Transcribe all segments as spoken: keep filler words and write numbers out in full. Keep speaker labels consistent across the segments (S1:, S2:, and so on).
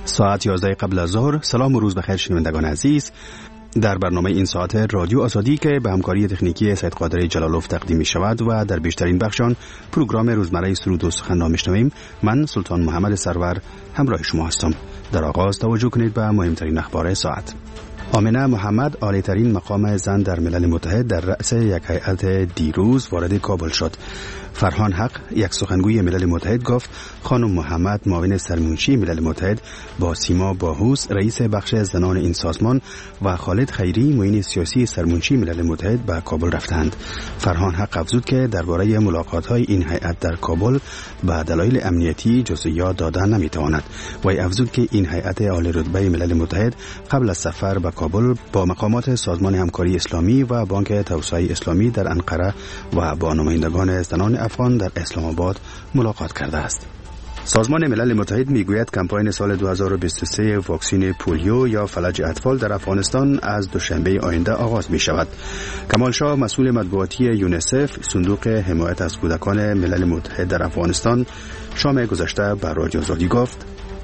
S1: ساعت یازده قبل از ظهر. سلام و روز بخیر شنوندگان عزیز. در برنامه این ساعت رادیو آزادی که به همکاری تکنیکی سید قادر جلالوف تقدیم می شود و در بیشترین بخشان پروگرام روزمره سرود و سخن را میشنویم، من سلطان محمد سرور همراه شما هستم. در آغاز توجه کنید به مهمترین اخبار ساعت. آمنه محمد، عالی ترین مقام زن در ملل متحد، در رأس یک هیئت دیروز وارد کابل شد. فرهان حق، یک سخنگوی ملل متحد، گفت خانم محمد، معاون سرمنشی ملل متحد، با سیما باهوس، رئیس بخش زنان این سازمان، و خالد خیری، معین سیاسی سرمنشی ملل متحد به کابل رفتند. فرهان حق افزود که درباره ملاقات‌های این هیئت در کابل به دلایل امنیتی جزئیات دادن نمی‌تواند. وی افزود که این هیئت عالی رتبه ملل متحد قبل از سفر به کابل با مقامات سازمان همکاری اسلامی و بانک توسعه اسلامی در انقره و با نمایندگان زنان افغان در اسلام آباد ملاقات کرده است. سازمان ملل متحد میگوید کمپاین سال دو هزار و بیست و سه واکسن پولیو یا فلج اطفال در افغانستان از دوشنبه آینده آغاز می شود. کمال شاه، مسئول مطبوعاتی یونیسف، صندوق حمایت از کودکان ملل متحد در افغانستان، شام گذشته بر رادیو آزادی گفت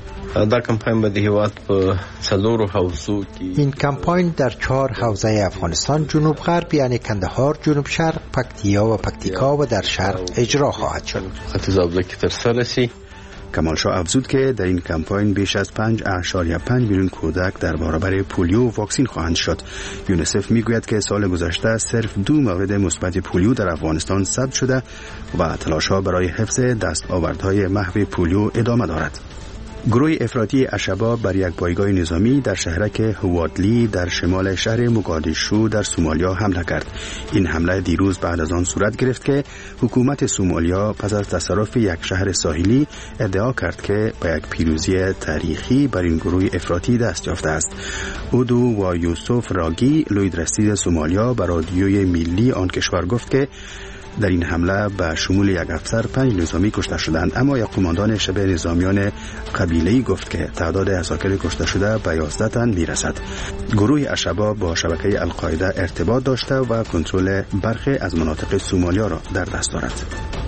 S2: در کمپاین به هیواد په څلورو حوزو کې
S3: این کمپاین در چهار حوزه افغانستان، جنوب غرب یعنی کندهار، جنوب شرق پکتیا و پکتیکا و در شرق اجرا خواهد شد.
S2: اتزابله که ترسره سی.
S1: کمال شاه افزود که در این کمپاین بیش از پنج اعشاریه پنج میلیون کودک در برابر پولیو واکسن خواهند شد. یونیسف میگوید که سال گذشته صرف دو مورد مثبت پولیو در افغانستان ثبت شده و تلاش‌ها برای حفظ دستاوردهای محو پولیو ادامه دارد. گروه افراطی الشباب بر یک پایگاه نظامی در شهرک هوادلی در شمال شهر موگادیشو در سومالیا حمله کرد. این حمله دیروز بعد از آن صورت گرفت که حکومت سومالیا پس از تصرف یک شهر ساحلی ادعا کرد که به یک پیروزی تاریخی بر این گروه افراطی دست یافته است. اودو و یوسف راگی، لویدرستی سومالیا، به رادیوی ملی آن کشور گفت که در این حمله به شمول یک افسر پنج نظامی کشته شدند، اما یک قماندان شبه نظامیان قبیله‌ای گفت که تعداد عساکر کشته شده به یازده تن میرسد. گروه الشباب با شبکه القاعده ارتباط داشته و کنترل برخی از مناطق سومالیا را در دست دارد.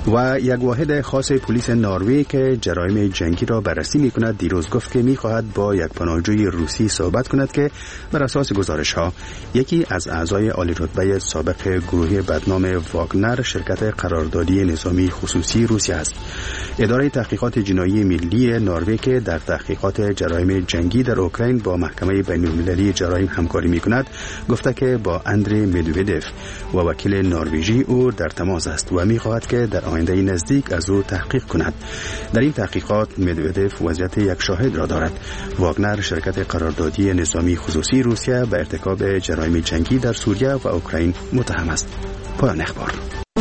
S1: و یک واحد خاص پلیس نروژ که جرایم جنگی را بررسی می‌کند دیروز گفت که می‌خواهد با یک پناهجوی روسی صحبت کند که بر اساس گزارش‌ها یکی از اعضای عالی رتبه سابق گروه بدنام واگنر، شرکت قراردادی نظامی خصوصی روسیه است. اداره تحقیقات جنایی ملی نروژ که در تحقیقات جرایم جنگی در اوکراین با محکمه بین‌المللی جرایم همکاری می‌کند گفته که با اندری مدودوف و وکیل نروژی او در تماس است و می‌خواهد که در آینده نزدیک از او تحقیق کند. در این تحقیقات مدودوف وضعیت یک شاهد را دارد. واگنر، شرکت قراردادی نظامی خصوصی روسیه، به ارتکاب جرایم جنگی در سوریه و اوکراین متهم است. پایان اخبار.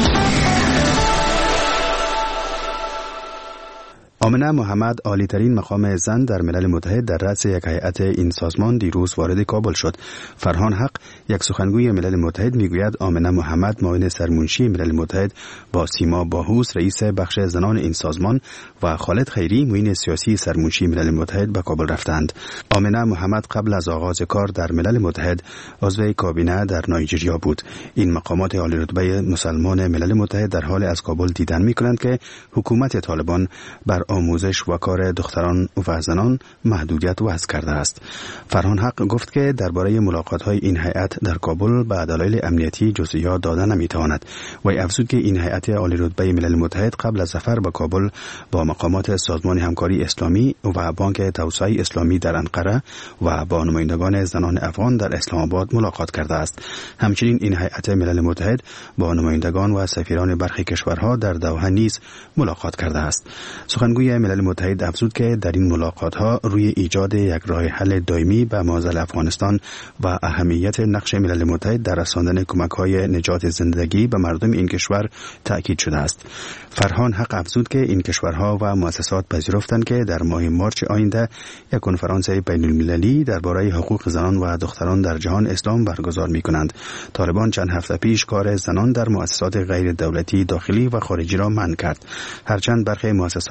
S1: آمنه محمد، عالی ترین مقام زن در ملل متحد، در رأس یک هیئت این سازمان دیروز وارد کابل شد. فرهان حق، یک سخنگوی ملل متحد، میگوید آمنه محمد، معاون سرمنشی ملل متحد، با سیما باهوس، رئیس بخش زنان این سازمان، و خالد خیری، معین سیاسی سرمنشی ملل متحد به کابل رفتند. آمنه محمد قبل از آغاز کار در ملل متحد عضو کابینه در نایجریا بود. این مقامات عالی رتبه مسلمان ملل متحد در حال از کابل دیدن میکنند که حکومت طالبان بر آموزش و کار دختران و زنان محدودیت وضع کرده است. فرهان حق گفت که درباره ملاقات‌های این هیئت در کابل به دلایل امنیتی جزئیات دادن نمی‌تواند. وی افزود که این هیئت عالی رتبه ملل متحد قبل از سفر به کابل با مقامات سازمان همکاری اسلامی و بانک توسعه اسلامی در انقره و با نمایندگان زنان افغان در اسلام آباد ملاقات کرده است. همچنین این هیئت ملل متحد با نمایندگان و سفیران برخی کشورها در دوحه نیز ملاقات کرده است. سخنگوی ملل متحد افزود که در این ملاقات‌ها روی ایجاد یک راه حل دائمی به معضل افغانستان و اهمیت نقش ملل متحد در رساندن کمک‌های نجات زندگی به مردم این کشور تأکید شده است. فرهان حق افزود که این کشورها و مؤسسات پذیرفتند که در ماه مارچ آینده یک کنفرانس بین‌المللی درباره حقوق زنان و دختران در جهان اسلام برگزار می‌کنند. طالبان چند هفته پیش کار زنان در مؤسسات غیر دولتی داخلی و خارجی را منع کرد. هرچند برخی مؤسسات از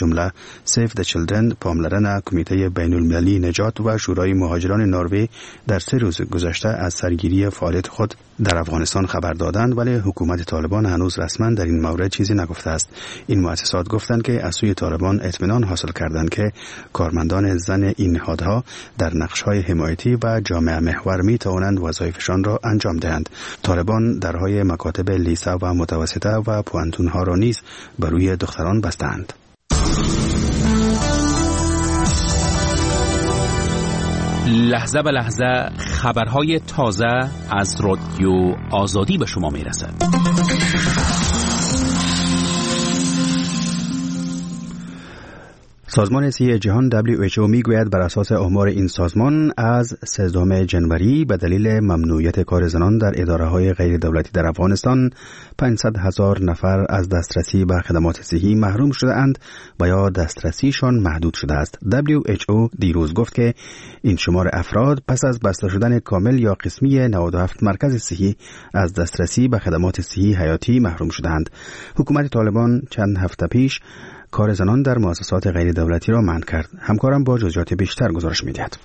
S1: جمله سیو د چیلدرن، پاملرنه کمیته بین المللی نجات و شورای مهاجران نروژ در سه روز گذشته از سرگیری فعالیت خود در افغانستان خبر دادند، ولی حکومت طالبان هنوز رسما در این مورد چیزی نگفته است. این مؤسسات گفتند که از سوی طالبان اطمینان حاصل کردند که کارمندان زن این نهادها در نقش‌های حمایتی و جامعه محور می توانند وظایفشان را انجام دهند. طالبان درهای مکاتب لیسه و متوسطه و پوانتون‌ها را نیز بر روی دختران بستند.
S4: لحظه به لحظه خبرهای تازه از رادیو آزادی به شما میرسد.
S1: سازمان صحی جهان دبلیو اچ او میگوید بر اساس آمار این سازمان از سیزدهم جنوری به دلیل ممنوعیت کار زنان در اداره‌های غیر دولتی در افغانستان پانصد هزار نفر از دسترسی به خدمات صحی محروم شده اند و یا دسترسیشان محدود شده است. دبلیو اچ او دیروز گفت که این شمار افراد پس از بسته شدن کامل یا قسمی نود و هفت مرکز صحی از دسترسی به خدمات صحی حیاتی محروم شدند. حکومت طالبان چند هفته پیش کار زنان در مؤسسات غیر دولتی را منع کرد. همکارم با جزئیات بیشتر گزارش می‌دهد.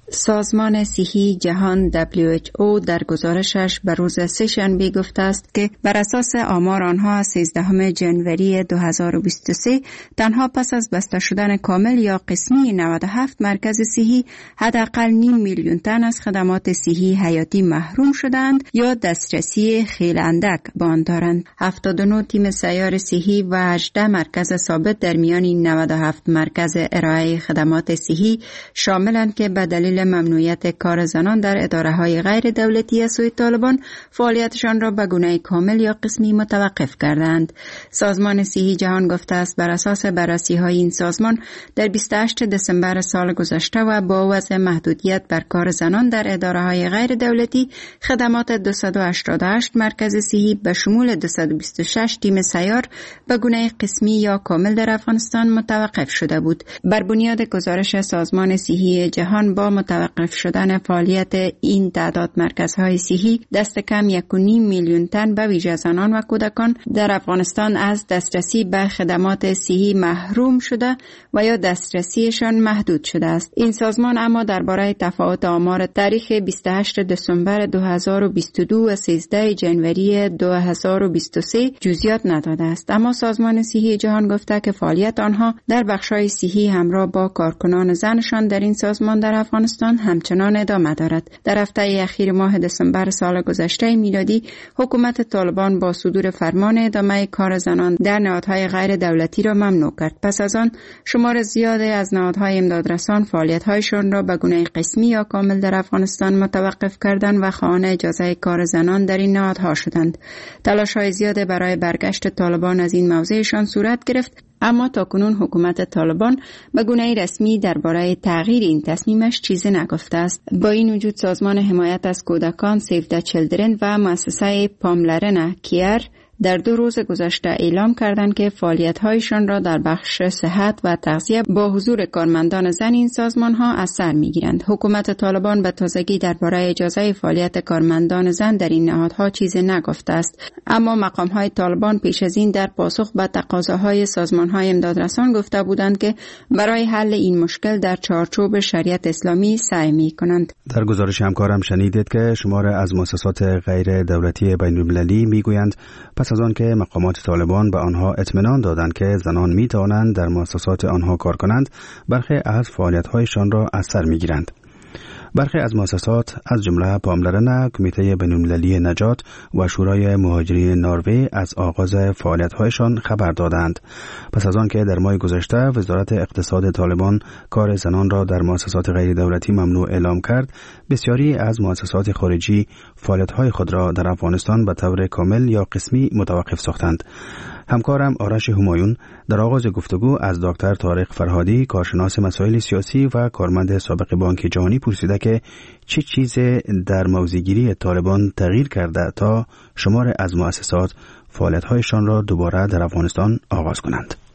S5: سازمان صحی جهان دبلیو اچ او در گزارشش به روز سه‌شنبه گفته است که بر اساس آمار آنها سیزدهم جنوری دو هزار و بیست و سه تنها پس از بسته شدن کامل یا قسمی نود و هفت مرکز صحی حداقل نیم میلیون تن از خدمات صحی حیاتی محروم شدند یا دسترسی خیلی اندک به آن دارند. هفتاد و نه تیم سیار صحی و هجده مرکز ثابت در میان این نود و هفت مرکز ارائه خدمات صحی شاملند که به دلیل ممنوعیت کار زنان در اداره‌های غیر دولتی از سوی طالبان فعالیتشان را به گونه کامل یا قسمی متوقف کردند. سازمان صحی جهان گفته است بر اساس بررسی‌های این سازمان در بیست و هشتم دسامبر سال گذشته و با وضع محدودیت بر کار زنان در اداره‌های غیر دولتی خدمات دویست و هشتاد و هشت مرکز صحی به شمول دویست و بیست و شش تیم سیار به گونه قسمی یا کامل در افغانستان متوقف شده بود. بر بنیاد گزارش سازمان صحی جهان با متوقف شدن فعالیت این تعداد مرکزهای صحی دست کم یک و نیم میلیون تن به ویژه زنان و کودکان در افغانستان از دسترسی به خدمات صحی محروم شده و یا دسترسیشان محدود شده است. این سازمان اما درباره تفاوت آمار تاریخ بیست و هشتم دسامبر دو هزار و بیست و دو و سیزدهم جنوری دو هزار و بیست و سه جزئیات نداده است، اما سازمان صحی جهان گفته که فعالیت آنها در بخش‌های صحی همراه با کارکنان زنشان در این سازمان در افغانستان همچنان ادامه دارد. در هفته اخیر ماه دسامبر سال گذشته میلادی حکومت طالبان با صدور فرمان ادامه کار زنان در نهادهای غیر دولتی را ممنوع کرد. پس از آن شمار زیادی از نهادهای امدادرسان فعالیت‌هایشان را به گونه قسمی یا کامل در افغانستان متوقف کردند و خواهان اجازه کار زنان در این نهادها شدند. تلاش‌های زیاد برای برگشت طالبان از این موضعشان صورت گرفت، اما تاکنون حکومت طالبان به گونه رسمی درباره تغییر این تصمیمش چیزی نگفته است. با این وجود سازمان حمایت از کودکان سیو د چیلدرن و مؤسسه پاملرنه کیر در دو روز گذشته اعلام کردند که فعالیت‌هایشان را در بخش صحت و تغذیه با حضور کارمندان زن این سازمان‌ها از سر می‌گیرند. حکومت طالبان به تازگی درباره اجازه فعالیت کارمندان زن در این نهادها چیزی نگفته است، اما مقام‌های طالبان پیش از این در پاسخ به تقاضاهای سازمان‌های امدادرسان گفته بودند که برای حل این مشکل در چارچوب شریعت اسلامی سعی می‌کنند.
S1: در گزارش همکارم شنیدید که شمار از مؤسسات غیر دولتی بین‌المللی می‌گویند پس از آن که مقامات طالبان به آنها اطمینان دادند که زنان می توانند در مؤسسات آنها کار کنند، برخی از فعالیت‌هایشان را از سر می‌گیرند. برخی از مؤسسات از جمله پاملرنه، کمیته بین‌المللی نجات و شورای مهاجرین نروژ از آغاز فعالیت‌هایشان خبر دادند. پس از آن که در ماه گذشته وزارت اقتصاد طالبان کار زنان را در مؤسسات غیر دولتی ممنوع اعلام کرد، بسیاری از مؤسسات خارجی فعالیت‌های خود را در افغانستان به طور کامل یا قسمی متوقف ساختند. همکارم آرش همایون در آغاز گفتگو از دکتر طارق فرهادی، کارشناس مسائل سیاسی و کارمند سابق بانک جهانی پرسیده که چه چیزی در موضع‌گیری طالبان تغییر کرده تا شمار از مؤسسات فعالیت‌هایشان را دوباره در افغانستان آغاز کنند.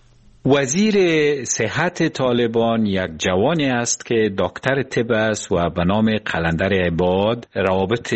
S6: وزیر صحت طالبان یک جوانی است که دکتر طب است و به نام قلندر عباد روابط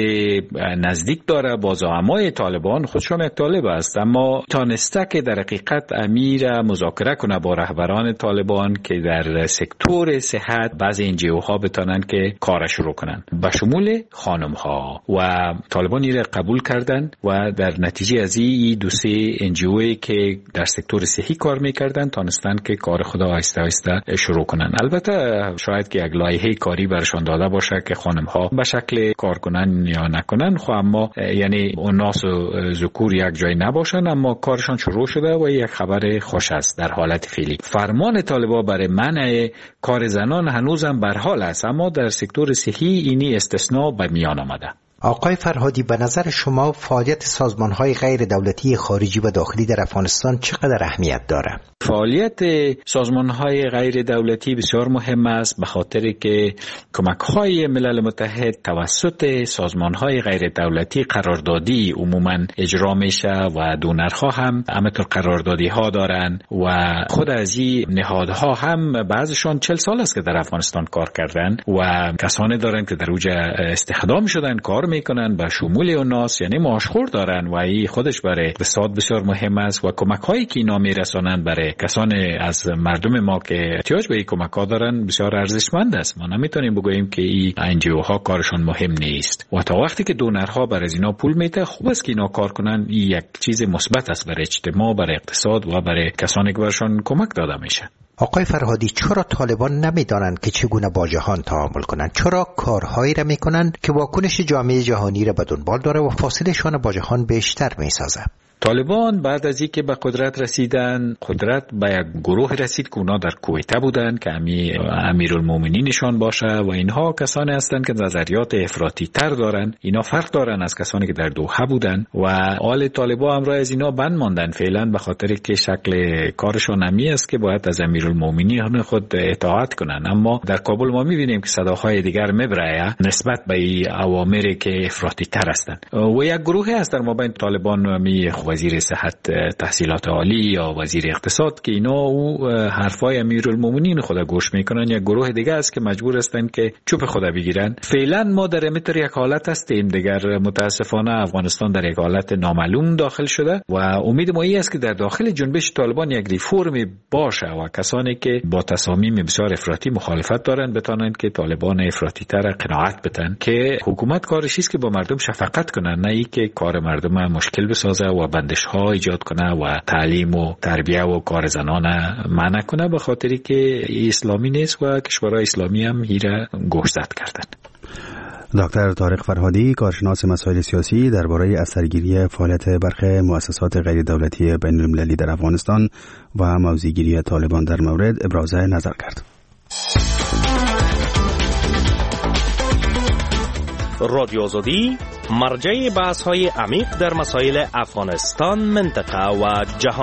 S6: نزدیک داره با زعمای طالبان. خودشون یک طالب است اما تانسته که در حقیقت امیر مذاکره کنه با رهبران طالبان که در سکتور صحت بعضی انجیو ها بتانن که کارش رو کنن به شمول خانم ها و طالبان را قبول کردن و در نتیجه از این دو سه انجیوی که در سکتور صحی کار میکردن تانستن که کار خدا آهسته آهسته شروع کنن. البته شاید که یک لایحه کاری برشان داده باشه که خانم ها به شکل کار کنن یا نکنن، خب اما یعنی اوناس و ذکور یک جای نباشن، اما کارشان شروع شده و یک خبر خوش است. در حالت فعلی فرمان طالبان برای منع کار زنان هنوزم بر حال است، اما در سکتور صحی اینی استثناء به میان آمده.
S3: آقای فرهادی، به نظر شما فعالیت سازمان‌های غیر دولتی خارجی و داخلی در افغانستان چقدر اهمیت داره؟
S6: فعالیت سازمان‌های غیر دولتی بسیار مهم است، به خاطر که کمک‌های ملل متحد توسط سازمان‌های غیر دولتی قراردادی عموماً اجرا میشه و دونرها هم همینطور قراردادی‌ها دارن و خود از این نهادها هم بعضشان چهل سال است که در افغانستان کار کردن و کسانی دارن که در اوج استخدام شدن کار میکنن به شمول اوناس، یعنی معاشخور دارن و این خودش برای اقتصاد بسیار مهم است و کمک‌هایی که اینا میرسونن برای کسانی از مردم ما که احتیاج به این کمک‌ها دارن بسیار ارزشمند است. ما نمیتونیم بگوییم که این انجیوها کارشون مهم نیست و تا وقتی که دونرها برای اینا پول میده خوب است که اینا کار کنن. این یک چیز مثبت است برای اجتماع، برای اقتصاد و برای کسانی که برشون کمک داده میشه.
S3: آقای فرهادی، چرا طالبان نمیدانند که چگونه با جهان تعامل کنند؟ چرا کارهایی را میکنند که واکنش جامعه جهانی را به دنبال داره و فاصله‌شان با جهان بیشتر میسازه؟
S6: طالبان بعد از اینکه به قدرت رسیدن، قدرت به یک گروه رسید که اونا در کویته بودن که امی امیرالمومنینشان باشه و اینها کسانی هستند که نظریات افراطی تر دارن. اینا فرق دارن از کسانی که در دوحه بودن و آل طالبان امروز از اینا بند ماندن فعلا به خاطر که شکل کارشون امی است که باید از امیرالمومنین خود اطاعت کنن. اما در کابل ما میبینیم که صداهای دیگر میبره نسبت به این اوامری که افراطی تر هستند و یک گروه هست در مابین طالبان می وزیر صحت تحصیلات عالی یا وزیر اقتصاد که اینا او حرفای امیرالمومنین خدا گوش میکنن. یک گروه دیگه است که مجبور هستن که چوب خدا بگیرن. فعلا ما در امتر یک حالت هستیم دیگر. متاسفانه افغانستان در یک حالت نامعلوم داخل شده و امید ما این است که در داخل جنبش طالبان یک ریفورمی باشه و کسانی که با تصامیم بسیار افراطی مخالفت دارن بتونن که طالبان افراطی تر قناعت بدن که حکومت کارش است که با مردم شفقت کنن، نه ای که کار مردم مشکل بسازه و بندش ها ایجاد کنه و تعلیم و تربیه و کار زنان منع کنه، به خاطری که اسلامی نیست و کشورهای اسلامی هم هیره گوشزد کردن.
S1: دکتر طارق فرهادی، کارشناس مسائل سیاسی، درباره اثرگیری فعالیت برخی مؤسسات غیر دولتی بین المللی در افغانستان و موضع‌گیری طالبان در مورد ابراز نظر کرد.
S7: رادیو آزادی مرجع بحث های عمیق در مسائل افغانستان، منطقه و جهان.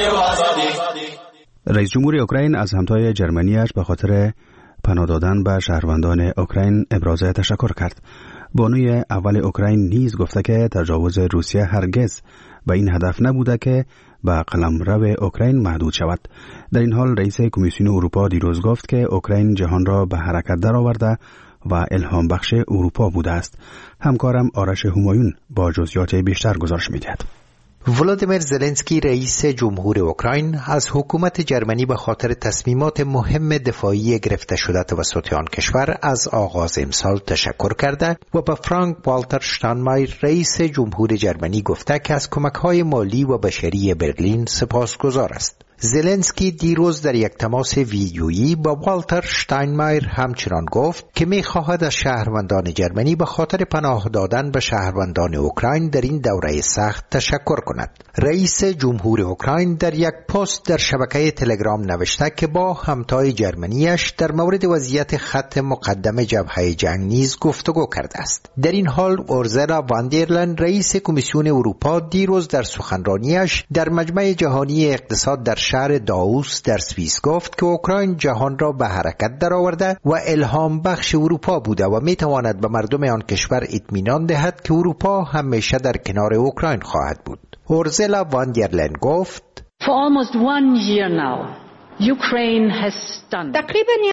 S1: رئیس جمهور اوکراین از همتای جرمنیش به خاطر پناه دادن به شهروندان اوکراین ابراز تشکر کرد. بانوی اول اوکراین نیز گفته که تجاوز روسیه هرگز به این هدف نبوده که به قلمرو اوکراین محدود شود. در این حال رئیس کمیسیون اروپا دیروز گفت که اوکراین جهان را به حرکت درآورده و الهام بخش اروپا بوده است. همکارم آرش همایون با جزئیات بیشتر گزارش می‌دهد.
S3: ولادیمیر زلنسکی رئیس جمهور اوکراین از حکومت جرمنی به خاطر تصمیمات مهم دفاعی گرفته شده توسط آن کشور از آغاز امسال تشکر کرده و به فرانک والتر شتاینمایر رئیس جمهور جرمنی گفته که از کمک‌های مالی و بشری برلین سپاسگزار است. زلنسکی دیروز در یک تماس ویدیویی با والتر شتاینمایر همچنان گفت که می‌خواهد از شهروندان جرمنی به خاطر پناه دادن به شهروندان اوکراین در این دوره سخت تشکر کند. رئیس جمهور اوکراین در یک پست در شبکه تلگرام نوشته که با همتای جرمنیش در مورد وضعیت خط مقدم جبهه جنگ نیز گفتگو کرده است. در این حال اورزلا وان در لین رئیس کمیسیون اروپا دیروز در سخنرانیش در مجمع جهانی اقتصاد در شهر داووس در سوئیس گفت که اوکراین جهان را به حرکت درآورده و الهام بخش اروپا بوده و میتواند به مردم آن کشور اطمینان دهد که اروپا همیشه در کنار اوکراین خواهد بود. اورزلا وان در لین گفت
S8: For almost one year now
S5: تقریبا